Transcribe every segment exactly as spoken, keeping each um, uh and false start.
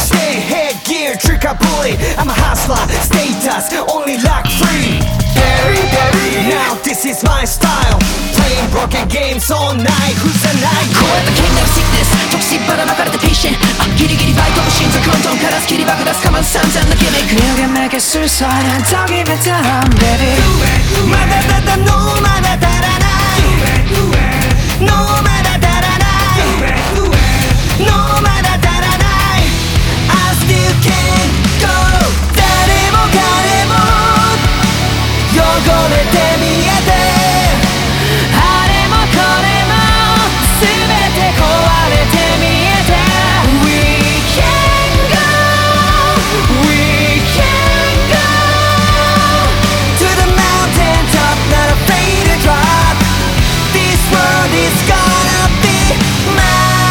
Stay headgear, trick or bully. I'm a hustler, status, only luck free. Berry, berry, now this is my style. Playing broken games all night, who's the night? こうやって Kingdom Sickness 直進ばらまかれて patient あギリギリバイトの心臓混沌から切り爆出すかまず散々なギミック You can make it suicide and don't give it time baby まだだだ No まだ足らない No まだ足らない No まだ足らない I still can't go 誰も彼も汚れて見えてあれもこれも全て壊れて見えて We can go We can go To the mountain top, not afraid to drop. This world is gonna be mine.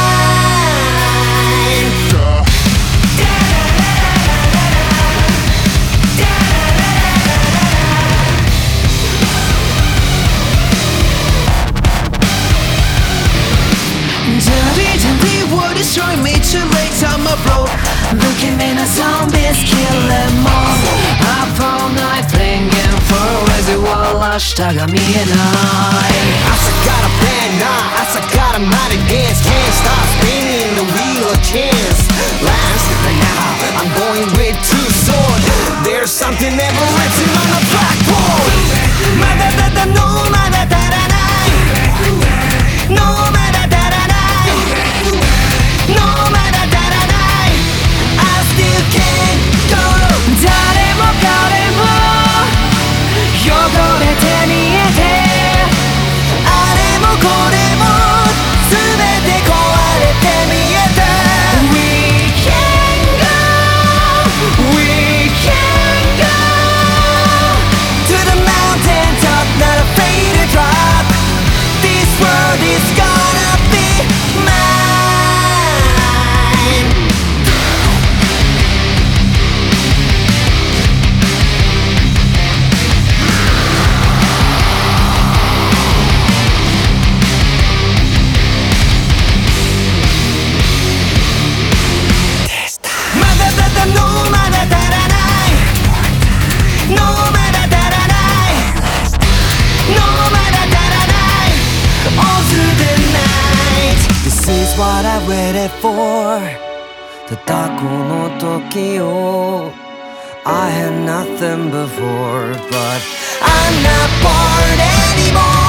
Dirty, dirty world destroy me too late I'm a bro Look at me now zombies kill them all Up all night thinking for residual 明日が見えない Asa got a plan, nah. Asa got a mighty dance. Can't stop spinning the wheel of chance. Last but now, I'm going with two swords. There's something never written on the blackboard. Mada da da no, mada da da nai. No, mada da da nai. No, mada da da nai. I still can't go. 誰も彼も汚れて見えてあれもこれも全て壊れて見えて We can go We can go To the mountain top, not afraid to drop. This world is gonna be mine. Mada da da no, mada da da nai. No, mada da da nai. No, mada da da nai. All through the night. This is what I waited for. ただこの時を I had nothing before, but I'm not bored anymore.